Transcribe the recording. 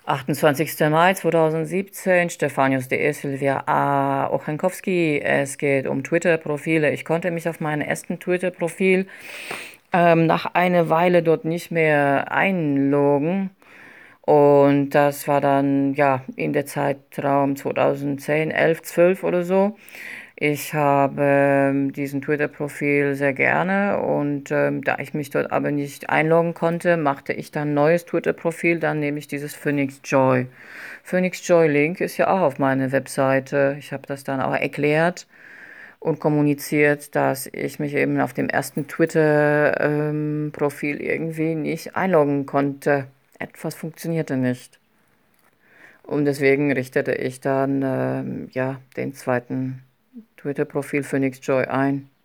28. Mai 2017, Stefanius.de, Silvia A. Ochenkowski. Es geht um Twitter-Profile. Ich konnte mich auf meinem ersten Twitter-Profil nach einer Weile dort nicht mehr einloggen. Und das war dann ja in der Zeitraum 2010, 11, 12 oder so. Ich habe diesen Twitter-Profil sehr gerne und da ich mich dort aber nicht einloggen konnte, machte ich dann ein neues Twitter-Profil, dann nehme ich dieses Phoenix Joy. Phoenix Joy Link ist ja auch auf meiner Webseite. Ich habe das dann auch erklärt und kommuniziert, dass ich mich eben auf dem ersten Twitter-Profil irgendwie nicht einloggen konnte. Etwas funktionierte nicht. Und deswegen richtete ich dann ja den zweiten Twitter-Profil Phoenix Joy ein.